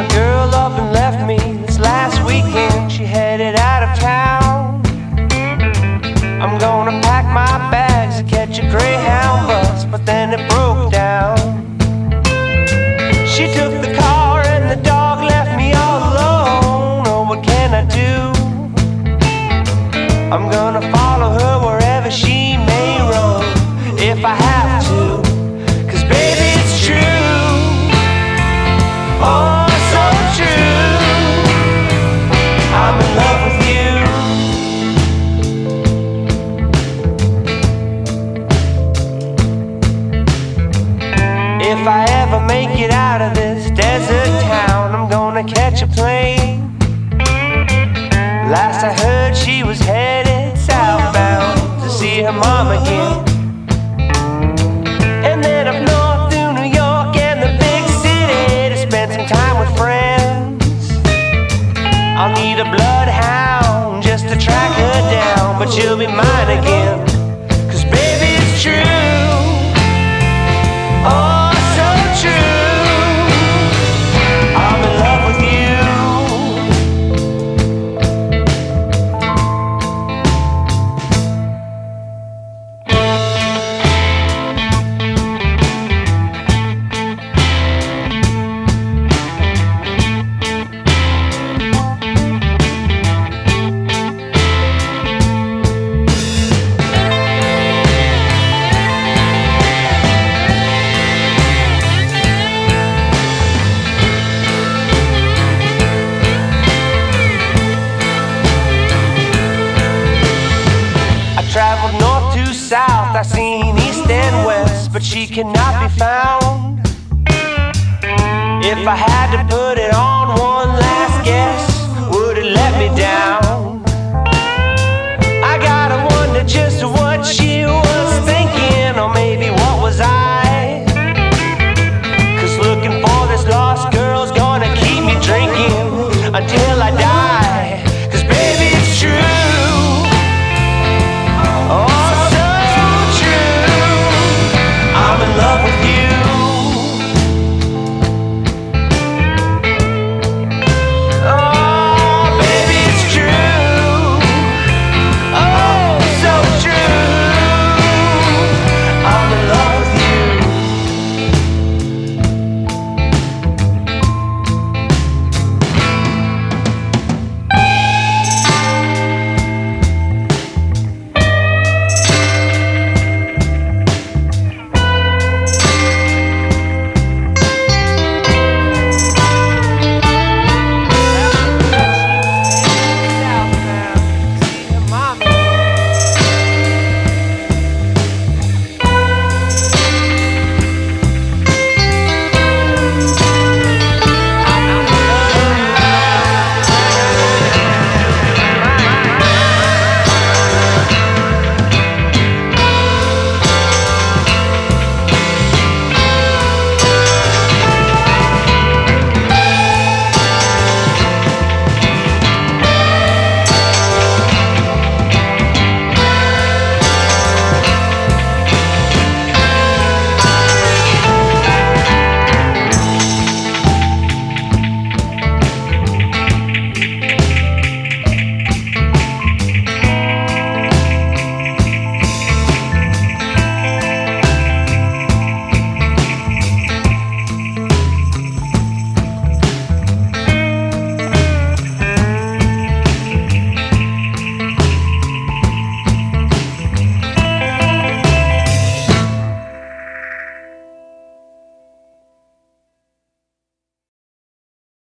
my girl up and left me this last weekend. She headed out of town. I'm gonna pack my bags and catch a Greyhound bus, but then it broke down. She took the car and the dog left me all alone. Oh, what can I do? I'm gonna follow her wherever she may roam, if I have to, 'cause baby it's true, oh so true, I'm in love with you. If I ever make it out of this desert town, I'm gonna catch a plane. Last I heard she was headed southbound to see her mom again. And then up north through New York and the big city to spend some time with friends. I'll need a bloodhound just to track her down, but she'll be mine again, 'cause baby it's true, oh so true, I'm in love with you. Traveled north to south, I've seen east and west, but she cannot be found. If I had to put it on one last guess, would it let me down?